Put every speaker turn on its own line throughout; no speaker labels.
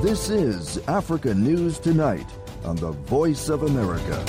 This is Africa News Tonight on the Voice of America.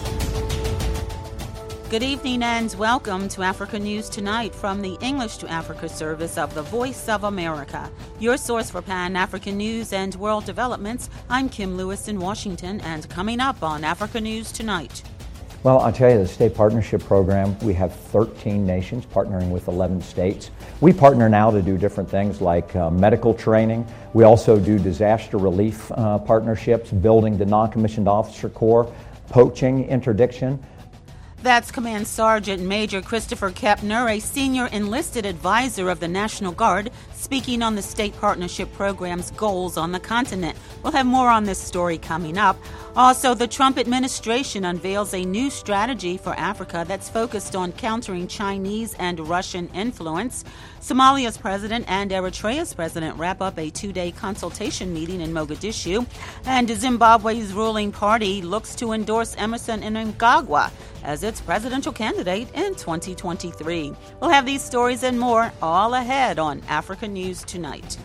Good evening and welcome to Africa News Tonight from the English to Africa service of the Voice of America. Your source for Pan-African news and world developments. I'm Kim Lewis in Washington, and coming up on Africa News Tonight.
Well, I'll tell you, the State Partnership Program, we have 13 nations partnering with 11 states. We partner now to do different things like medical training. We also do disaster relief partnerships, building the non-commissioned officer corps, poaching interdiction.
That's Command Sergeant Major Christopher Kepner, a senior enlisted advisor of the National Guard, speaking on the State Partnership Program's goals on the continent. We'll have more on this story coming up. Also, the Trump administration unveils a new strategy for Africa that's focused on countering Chinese and Russian influence. Somalia's president and Eritrea's president wrap up a two-day consultation meeting in Mogadishu. And Zimbabwe's ruling party looks to endorse Emerson Mnangagwa as its presidential candidate in 2023. We'll have these stories and more all ahead on Africa News Tonight.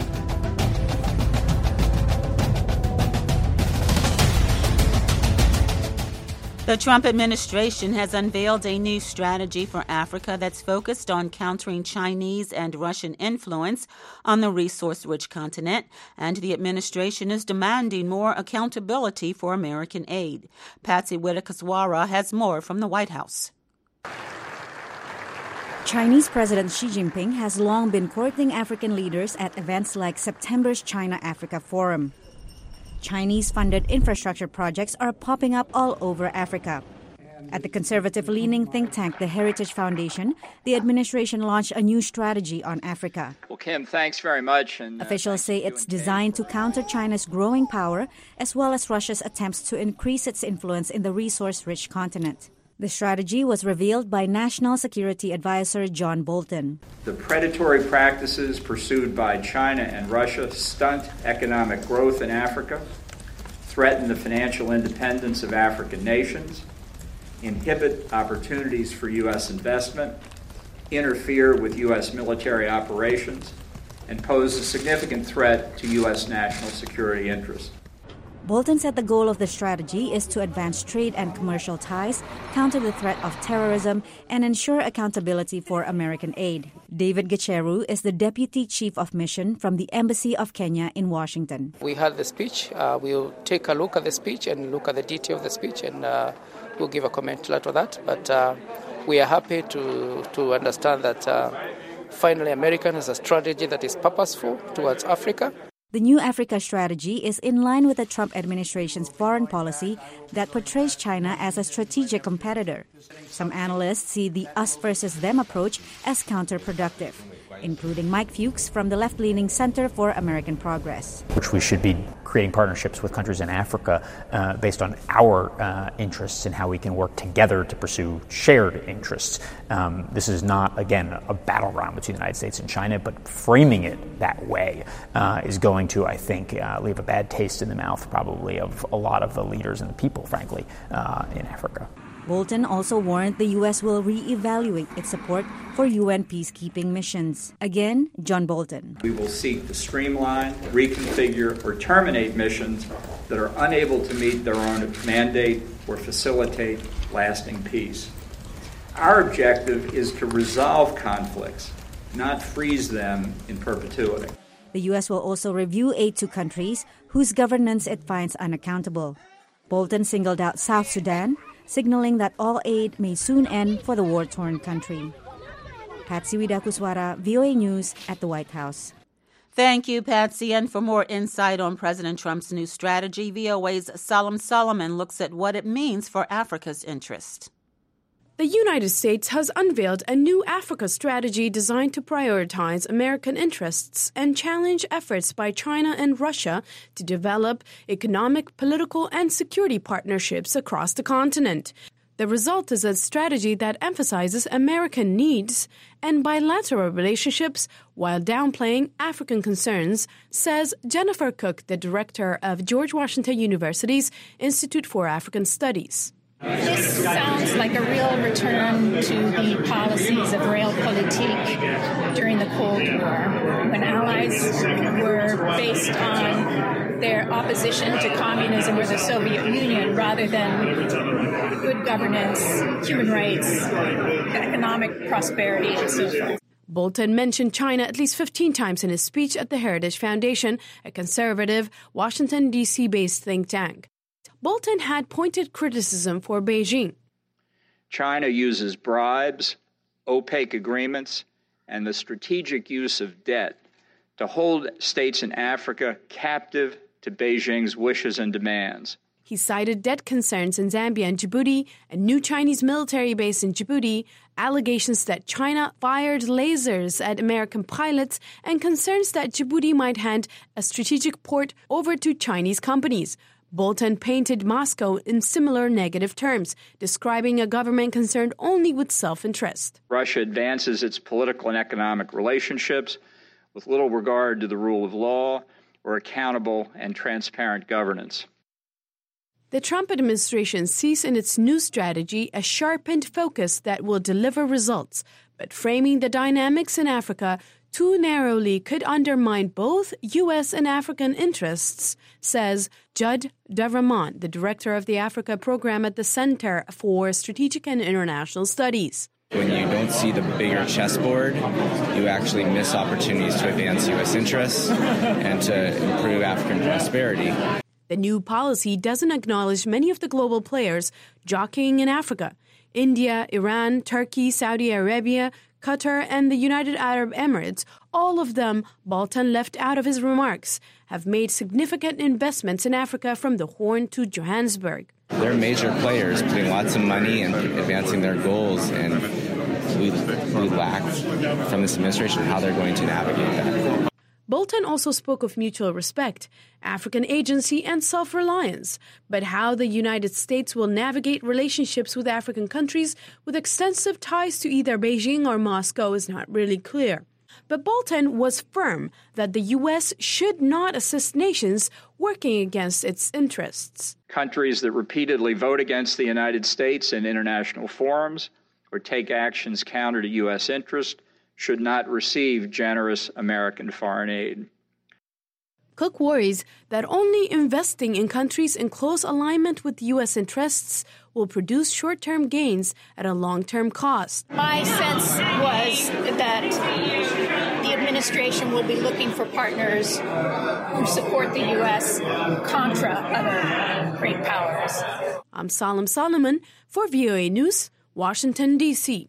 The Trump administration has unveiled a new strategy for Africa that's focused on countering Chinese and Russian influence on the resource-rich continent, and the administration is demanding more accountability for American aid. Patsy Widakuswara has more from the White House.
Chinese President Xi Jinping has long been courting African leaders at events like September's China-Africa Forum. Chinese-funded infrastructure projects are popping up all over Africa. At the conservative-leaning think tank, the Heritage Foundation, the administration launched a new strategy on Africa.
Well, Kim, thanks very much.
Officials say it's designed to counter China's growing power as well as Russia's attempts to increase its influence in the resource-rich continent. The strategy was revealed by National Security Advisor John Bolton.
The predatory practices pursued by China and Russia stunt economic growth in Africa, threaten the financial independence of African nations, inhibit opportunities for U.S. investment, interfere with U.S. military operations, and pose a significant threat to U.S. national security interests.
Bolton said the goal of the strategy is to advance trade and commercial ties, counter the threat of terrorism, and ensure accountability for American aid. David Gicheru is the Deputy Chief of Mission from the Embassy of Kenya in Washington.
We had the speech. We'll take a look at the speech and look at the detail of the speech, and we'll give a comment to that. But we are happy to understand that finally America has a strategy that is purposeful towards Africa.
The new Africa strategy is in line with the Trump administration's foreign policy that portrays China as a strategic competitor. Some analysts see the us versus them approach as counterproductive, including Mike Fuchs from the left-leaning Center for American Progress.
Which we should be creating partnerships with countries in Africa based on our interests and how we can work together to pursue shared interests. This is not, again, a battleground between the United States and China, but framing it that way is going to, I think, leave a bad taste in the mouth probably of a lot of the leaders and the people, frankly, in Africa.
Bolton also warned the U.S. will re-evaluate its support for UN peacekeeping missions. Again, John Bolton.
We will seek to streamline, reconfigure, or terminate missions that are unable to meet their own mandate or facilitate lasting peace. Our objective is to resolve conflicts, not freeze them in perpetuity.
The U.S. will also review aid to countries whose governance it finds unaccountable. Bolton singled out South Sudan, signaling that all aid may soon end for the war-torn country. Patsy Widakuswara, VOA News at the White House.
Thank you, Patsy. And for more insight on President Trump's new strategy, VOA's Salam Solomon looks at what it means for Africa's interest.
The United States has unveiled a new Africa strategy designed to prioritize American interests and challenge efforts by China and Russia to develop economic, political, and security partnerships across the continent. The result is a strategy that emphasizes American needs and bilateral relationships while downplaying African concerns, says Jennifer Cook, the director of George Washington University's Institute for African Studies.
This sounds like a real return to the policies of realpolitik during the Cold War, when allies were based on their opposition to communism or the Soviet Union rather than good governance, human rights, economic prosperity, and so forth.
Bolton mentioned China at least 15 times in his speech at the Heritage Foundation, a conservative, Washington, D.C.-based think tank. Bolton had pointed criticism for Beijing.
China uses bribes, opaque agreements, and the strategic use of debt to hold states in Africa captive to Beijing's wishes and demands.
He cited debt concerns in Zambia and Djibouti, a new Chinese military base in Djibouti, allegations that China fired lasers at American pilots, and concerns that Djibouti might hand a strategic port over to Chinese companies. Bolton painted Moscow in similar negative terms, describing a government concerned only with self-interest.
Russia advances its political and economic relationships with little regard to the rule of law or accountable and transparent governance.
The Trump administration sees in its new strategy a sharpened focus that will deliver results, but framing the dynamics in Africa too narrowly could undermine both U.S. and African interests, says Judd Davramon, the director of the Africa program at the Center for Strategic and International Studies.
When you don't see the bigger chessboard, you actually miss opportunities to advance U.S. interests and to improve African prosperity.
The new policy doesn't acknowledge many of the global players jockeying in Africa. India, Iran, Turkey, Saudi Arabia, Qatar, and the United Arab Emirates, all of them Bolton left out of his remarks, have made significant investments in Africa from the Horn to Johannesburg.
They're major players putting lots of money and advancing their goals, and we lack from this administration how they're going to navigate that.
Bolton also spoke of mutual respect, African agency, and self-reliance, but how the United States will navigate relationships with African countries with extensive ties to either Beijing or Moscow is not really clear. But Bolton was firm that the U.S. should not assist nations working against its interests.
Countries that repeatedly vote against the United States in international forums or take actions counter to U.S. interest should not receive generous American foreign aid.
Cook worries that only investing in countries in close alignment with U.S. interests will produce short-term gains at a long-term cost.
My sense was that the administration will be looking for partners who support the U.S. contra other great powers.
I'm Salam Solomon for VOA News, Washington, D.C.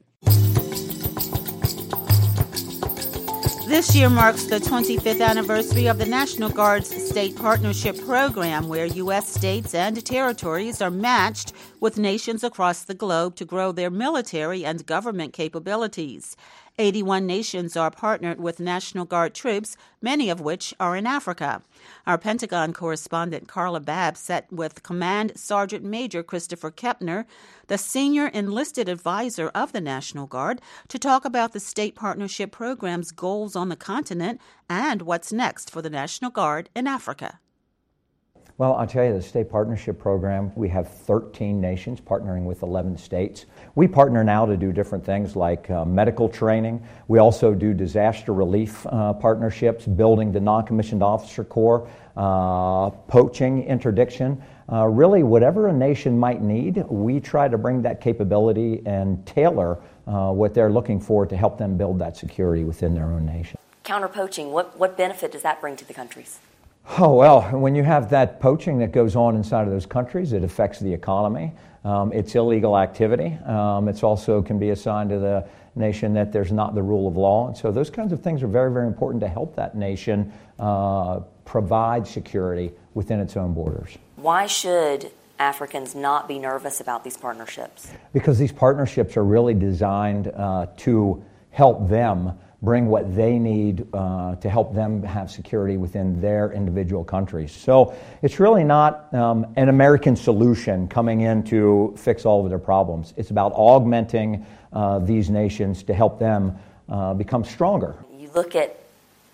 This year marks the 25th anniversary of the National Guard's State Partnership Program, where U.S. states and territories are matched with nations across the globe to grow their military and government capabilities. 81 nations are partnered with National Guard troops, many of which are in Africa. Our Pentagon correspondent Carla Babb sat with Command Sergeant Major Christopher Kepner, the senior enlisted advisor of the National Guard, to talk about the State Partnership Program's goals on the continent and what's next for the National Guard in Africa.
Well, I'll tell you, the State Partnership Program, we have 13 nations partnering with 11 states. We partner now to do different things like medical training. We also do disaster relief partnerships, building the non-commissioned officer corps, poaching, interdiction. Really, whatever a nation might need, we try to bring that capability and tailor what they're looking for to help them build that security within their own nation.
Counter-poaching, what benefit does that bring to the countries?
Oh, well, when you have that poaching that goes on inside of those countries, it affects the economy. It's illegal activity. It's also can be a sign to the nation that there's not the rule of law. And so those kinds of things are very, very important to help that nation provide security within its own borders.
Why should Africans not be nervous about these partnerships?
Because these partnerships are really designed to help them bring what they need to help them have security within their individual countries. So it's really not an American solution coming in to fix all of their problems. It's about augmenting these nations to help them become stronger.
You look at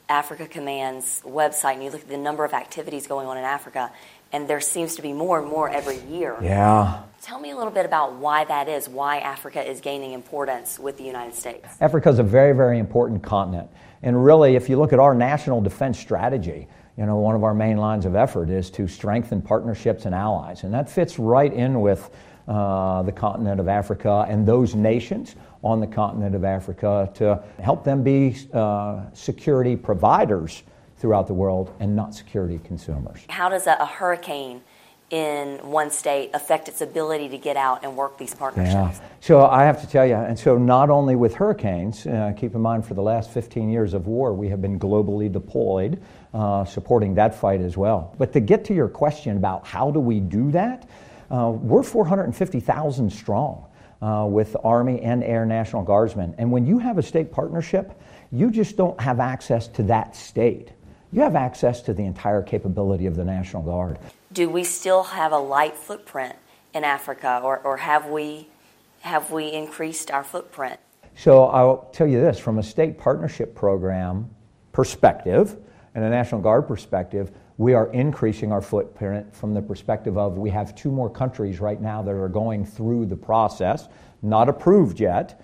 Africa Command's website and you look at the number of activities going on in Africa, and there seems to be more and more every year.
Yeah.
Tell me a little bit about why that is, why Africa is gaining importance with the United States.
Africa is a very, very important continent. And really, if you look at our national defense strategy, one of our main lines of effort is to strengthen partnerships and allies. And that fits right in with the continent of Africa and those nations on the continent of Africa to help them be security providers throughout the world and not security consumers.
How does a hurricane in one state affect its ability to get out and work these partnerships?
Yeah. So I have to tell you, and so not only with hurricanes, keep in mind for the last 15 years of war, we have been globally deployed, supporting that fight as well. But to get to your question about how do we do that, we're 450,000 strong with Army and Air National Guardsmen. And when you have a state partnership, you just don't have access to that state. You have access to the entire capability of the National Guard.
Do we still have a light footprint in Africa, or have we increased our footprint?
So I'll tell you this, from a state partnership program perspective and a National Guard perspective, we are increasing our footprint from the perspective of we have 2 more countries right now that are going through the process, not approved yet,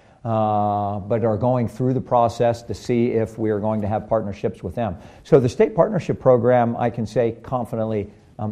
but are going through the process to see if we are going to have partnerships with them. So the state partnership program, I can say confidently,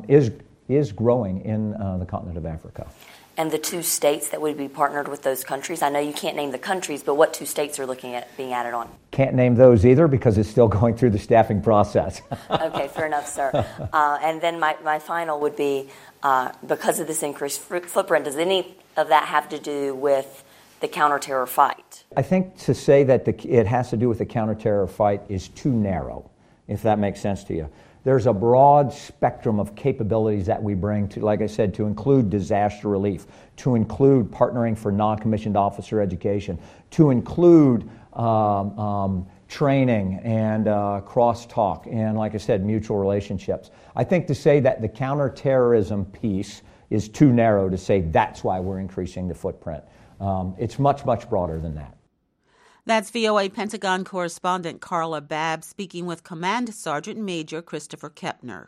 is growing in the continent of Africa.
And the 2 states that would be partnered with those countries, I know you can't name the countries, but what 2 states are looking at being added on?
Can't name those either because it's still going through the staffing process.
Okay, fair enough, sir. And then my final would be, because of this increased footprint, does any of that have to do with the counterterror fight?
I think to say that it has to do with the counterterror fight is too narrow, if that makes sense to you. There's a broad spectrum of capabilities that we bring to, like I said, to include disaster relief, to include partnering for non-commissioned officer education, to include training and crosstalk, and like I said, mutual relationships. I think to say that the counterterrorism piece is too narrow to say that's why we're increasing the footprint. It's much, much broader than that.
That's VOA Pentagon correspondent Carla Babb speaking with Command Sergeant Major Christopher Kepner.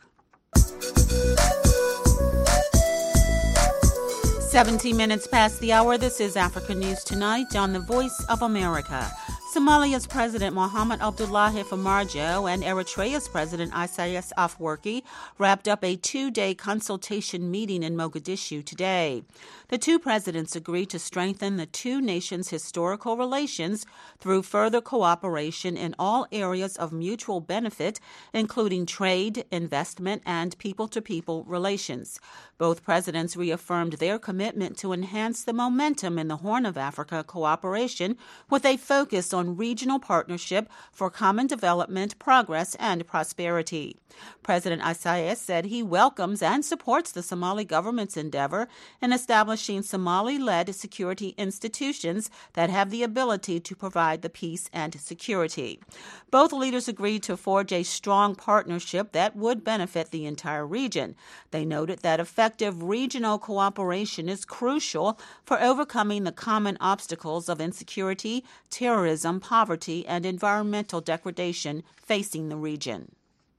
17 minutes past the hour. This is Africa News Tonight on the Voice of America. Somalia's President Mohamed Abdullahi Farmajo and Eritrea's President Isaias Afwerki wrapped up a 2-day consultation meeting in Mogadishu today. The 2 presidents agreed to strengthen the 2 nations' historical relations through further cooperation in all areas of mutual benefit, including trade, investment, and people-to-people relations. Both presidents reaffirmed their commitment to enhance the momentum in the Horn of Africa cooperation with a focus on regional partnership for common development, progress, and prosperity. President Isaias said he welcomes and supports the Somali government's endeavor in establishing Somali-led security institutions that have the ability to provide the peace and security. Both leaders agreed to forge a strong partnership that would benefit the entire region. They noted that effective regional cooperation is crucial for overcoming the common obstacles of insecurity, terrorism, poverty, and environmental degradation facing the region.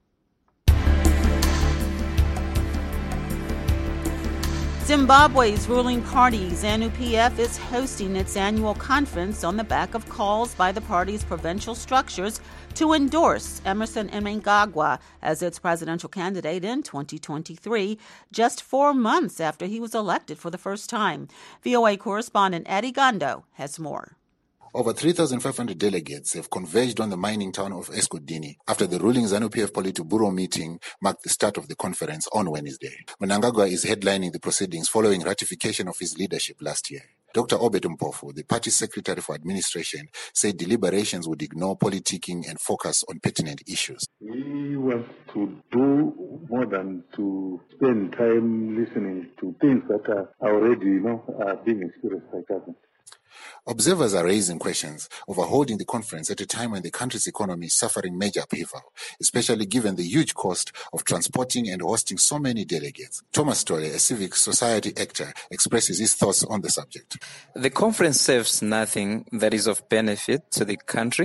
Zimbabwe's ruling party, ZANU-PF, is hosting its annual conference on the back of calls by the party's provincial structures to endorse Emmerson Mnangagwa as its presidential candidate in 2023, just 4 months after he was elected for the first time. VOA correspondent Eddie Gando has more.
Over 3,500 delegates have converged on the mining town of Eskodini after the ruling ZANU-PF Politburo meeting marked the start of the conference on Wednesday. Mnangagwa is headlining the proceedings following ratification of his leadership last year. Dr. Obed Mpofu, the party's secretary for administration, said deliberations would ignore politicking and focus on pertinent issues.
We want to do more than to spend time listening to things that are already, are being experienced by government.
Observers are raising questions over holding the conference at a time when the country's economy is suffering major upheaval, especially given the huge cost of transporting and hosting so many delegates. Thomas Tole, a civic society actor, expresses his thoughts on the subject.
The conference serves nothing that is of benefit to the country.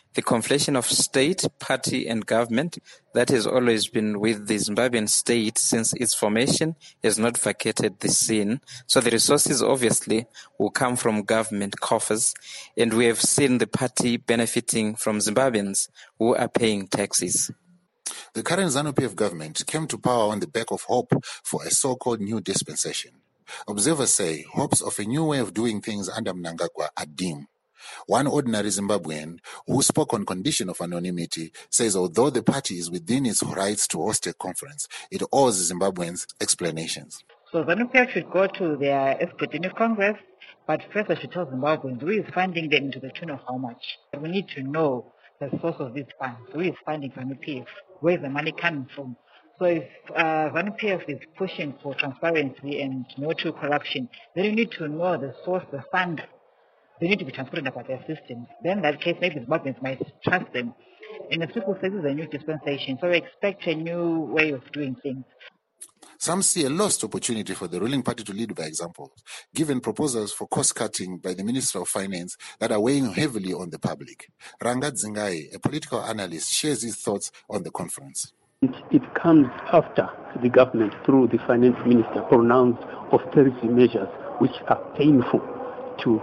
The conflation of state, party, and government that has always been with the Zimbabwean state since its formation has not vacated the scene. So the resources obviously will come from government coffers, and we have seen the party benefiting from Zimbabweans who are paying taxes.
The current ZANU-PF government came to power on the back of hope for a so-called new dispensation. Observers say hopes of a new way of doing things under Mnangagwa are dim. One ordinary Zimbabwean who spoke on condition of anonymity says although the party is within its rights to host a conference, it owes Zimbabweans explanations.
So ZANU-PF should go to their Escotini Congress, but first I should tell Zimbabweans who is funding them to the tune of how much. We need to know the source of these funds. Who is funding ZANU-PF? Where is the money coming from? So if ZANU-PF is pushing for transparency and no true corruption, then you need to know the source, the fund. They need to be transparent about their systems. Then in that case, maybe Zimbabweans might trust them. And as people say, this is a new dispensation, so we expect a new way of doing things.
Some see a lost opportunity for the ruling party to lead by example, given proposals for cost-cutting by the Minister of Finance that are weighing heavily on the public. Ranga Dzingai, a political analyst, shares his thoughts on the conference.
It comes after the government, through the finance minister, pronounced austerity measures which are painful to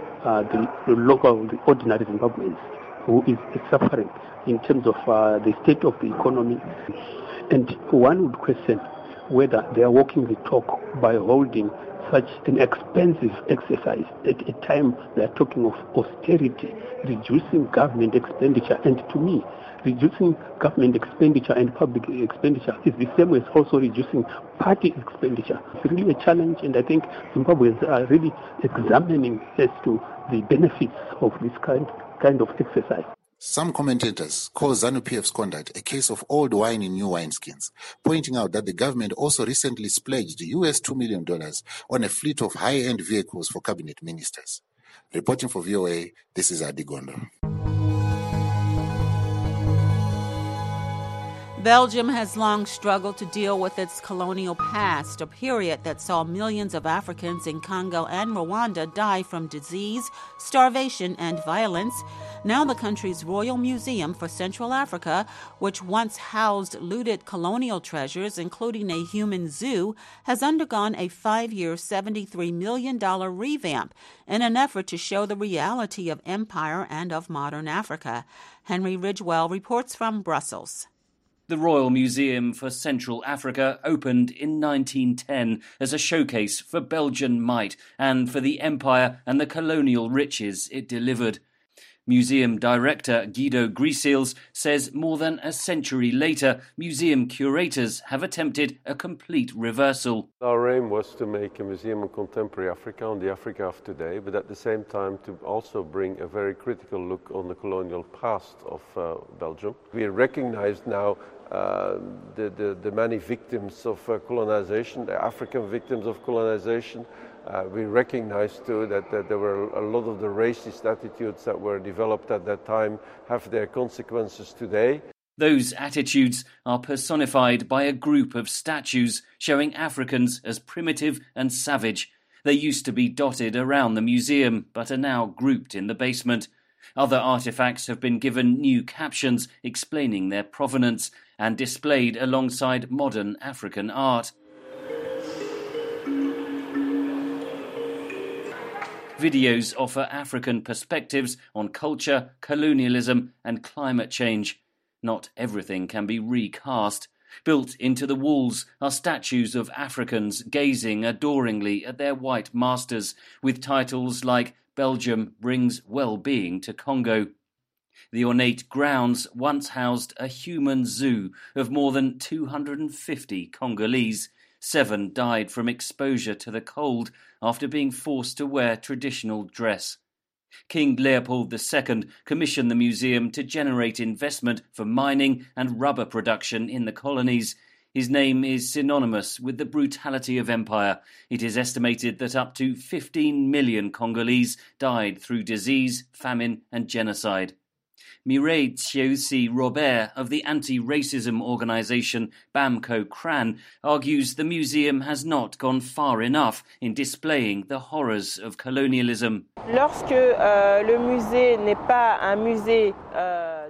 the ordinary Zimbabweans who is suffering in terms of the state of the economy. And one would question whether they are walking the talk by holding such an expensive exercise at a time they are talking of austerity, reducing government expenditure. And to me, reducing government expenditure and public expenditure is the same as also reducing party expenditure. It's really a challenge, and I think Zimbabweans are really examining as to the benefits of this kind of exercise.
Some commentators call ZANU-PF's conduct a case of old wine in new wineskins, pointing out that the government also recently pledged US $2 million on a fleet of high-end vehicles for cabinet ministers. Reporting for VOA, this is Adi Gondo.
Belgium has long struggled to deal with its colonial past, a period that saw millions of Africans in Congo and Rwanda die from disease, starvation, and violence. Now the country's Royal Museum for Central Africa, which once housed looted colonial treasures, including a human zoo, has undergone a 5-year, $73 million revamp in an effort to show the reality of empire and of modern Africa. Henry Ridgewell reports from Brussels.
The Royal Museum for Central Africa opened in 1910 as a showcase for Belgian might and for the empire and the colonial riches it delivered. Museum director Guido Griesels says more than a century later, museum curators have attempted a complete reversal.
Our aim was to make a museum of contemporary Africa, on the Africa of today, but at the same time to also bring a very critical look on the colonial past of Belgium. We recognize now the many victims of colonization, the African victims of colonization. We recognize too that there were a lot of the racist attitudes that were developed at that time have their consequences today.
Those attitudes are personified by a group of statues showing Africans as primitive and savage. They used to be dotted around the museum, but are now grouped in the basement. Other artifacts have been given new captions explaining their provenance and displayed alongside modern African art. Videos offer African perspectives on culture, colonialism, and climate change. Not everything can be recast. Built into the walls are statues of Africans gazing adoringly at their white masters, with titles like "Belgium brings well-being to Congo." The ornate grounds once housed a human zoo of more than 250 Congolese. 7 died from exposure to the cold after being forced to wear traditional dress. King Leopold II commissioned the museum to generate investment for mining and rubber production in the colonies. His name is synonymous with the brutality of empire. It is estimated that up to 15 million Congolese died through disease, famine, and genocide. Mireille Chieusi Robert of the anti-racism organisation Bamko Cran argues the museum has not gone far enough in displaying the horrors of colonialism.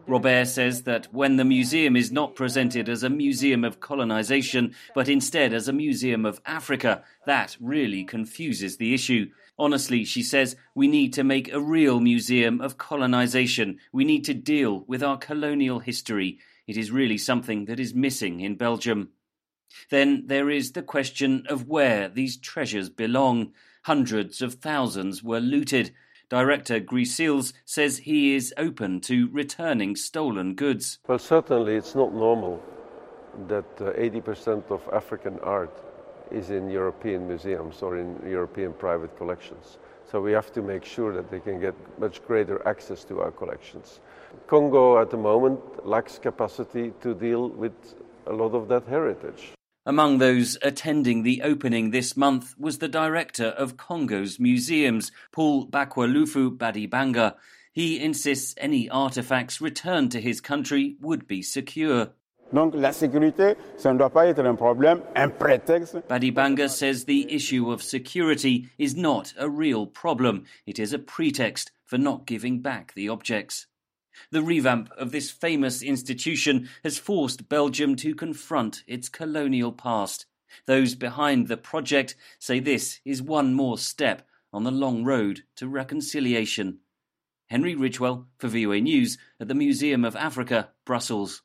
Robert says that when the museum is not presented as a museum of colonization, but instead as a museum of Africa, that really confuses the issue. Honestly, she says, we need to make a real museum of colonization. We need to deal with our colonial history. It is really something that is missing in Belgium. Then there is the question of where these treasures belong. Hundreds of thousands were looted. Director Griesels says he is open to returning stolen goods.
Well, certainly it's not normal that 80% of African art is in European museums or in European private collections. So we have to make sure that they can get much greater access to our collections. Congo at the moment lacks capacity to deal with a lot of that heritage.
Among those attending the opening this month was the director of Congo's museums, Paul Bakwalufu Badibanga. He insists any artefacts returned to his country would be secure.
Donc la sécurité, ça ne doit pas être un problème, un prétexte.
Badibanga says the issue of security is not a real problem. It is a pretext for not giving back the objects. The revamp of this famous institution has forced Belgium to confront its colonial past. Those behind the project say this is one more step on the long road to reconciliation. Henry Ridgewell for VOA News at the Museum of Africa, Brussels.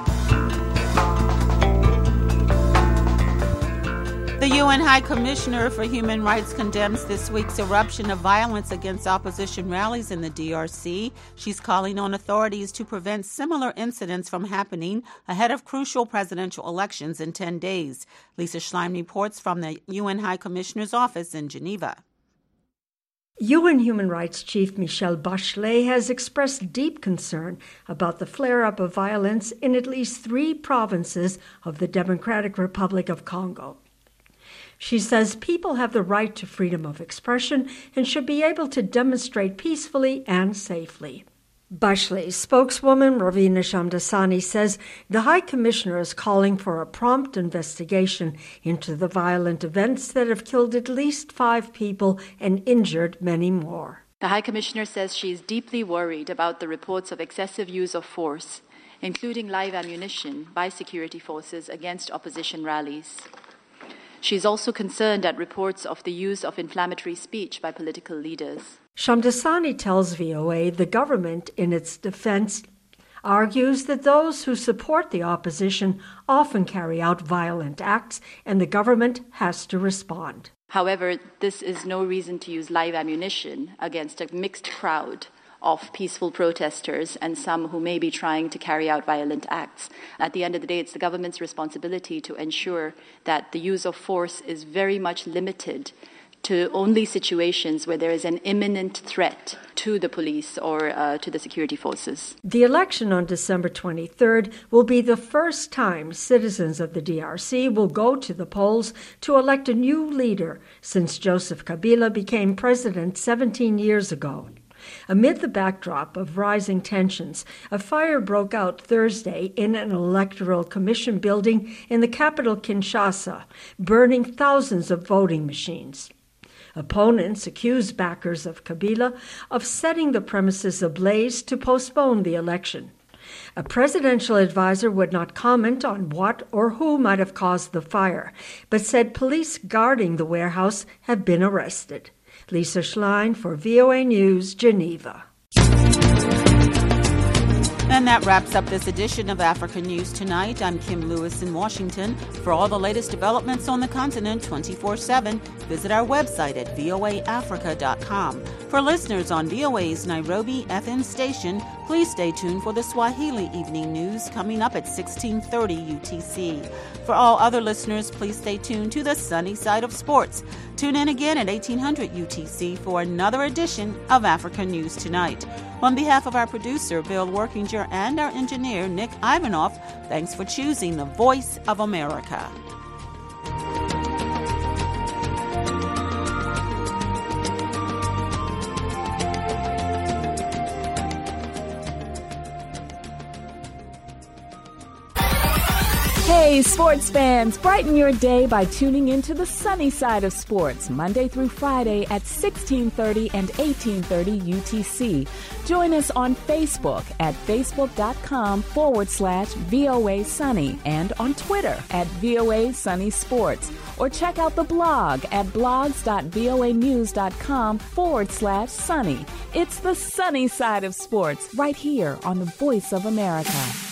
The UN High Commissioner for Human Rights condemns this week's eruption of violence against opposition rallies in the DRC. She's calling on authorities to prevent similar incidents from happening ahead of crucial presidential elections in 10 days. Lisa Schlein reports from the UN High Commissioner's office in Geneva.
UN Human Rights Chief Michelle Bachelet has expressed deep concern about the flare-up of violence in at least 3 provinces of the Democratic Republic of Congo. She says people have the right to freedom of expression and should be able to demonstrate peacefully and safely. Bachelet's spokeswoman, Ravina Shamdasani, says the High Commissioner is calling for a prompt investigation into the violent events that have killed at least 5 people and injured many more.
The High Commissioner says she is deeply worried about the reports of excessive use of force, including live ammunition, by security forces against opposition rallies. She is also concerned at reports of the use of inflammatory speech by political leaders.
Shamdasani tells VOA the government, in its defense, argues that those who support the opposition often carry out violent acts and the government has to respond.
However, this is no reason to use live ammunition against a mixed crowd of peaceful protesters and some who may be trying to carry out violent acts. At the end of the day, it's the government's responsibility to ensure that the use of force is very much limited to only situations where there is an imminent threat to the police or to the security forces.
The election on December 23rd will be the first time citizens of the DRC will go to the polls to elect a new leader since Joseph Kabila became president 17 years ago. Amid the backdrop of rising tensions, a fire broke out Thursday in an electoral commission building in the capital Kinshasa, burning thousands of voting machines. Opponents accused backers of Kabila of setting the premises ablaze to postpone the election. A presidential advisor would not comment on what or who might have caused the fire, but said police guarding the warehouse have been arrested. Lisa Schlein for VOA News, Geneva.
And that wraps up this edition of Africa News Tonight. I'm Kim Lewis in Washington. For all the latest developments on the continent 24/7, visit our website at voaafrica.com. For listeners on VOA's Nairobi FM station, please stay tuned for the Swahili Evening News coming up at 16:30 UTC. For all other listeners, please stay tuned to the sunny side of sports. Tune in again at 1800 UTC for another edition of Africa News Tonight. On behalf of our producer, Bill Workinger, and our engineer, Nick Ivanoff, thanks for choosing the Voice of America.
Hey, sports fans, brighten your day by tuning into the sunny side of sports, Monday through Friday at 1630 and 1830 UTC. Join us on Facebook at facebook.com/VOA Sunny and on Twitter at VOA Sunny Sports. Or check out the blog at blogs.voanews.com/sunny. It's the sunny side of sports right here on the Voice of America.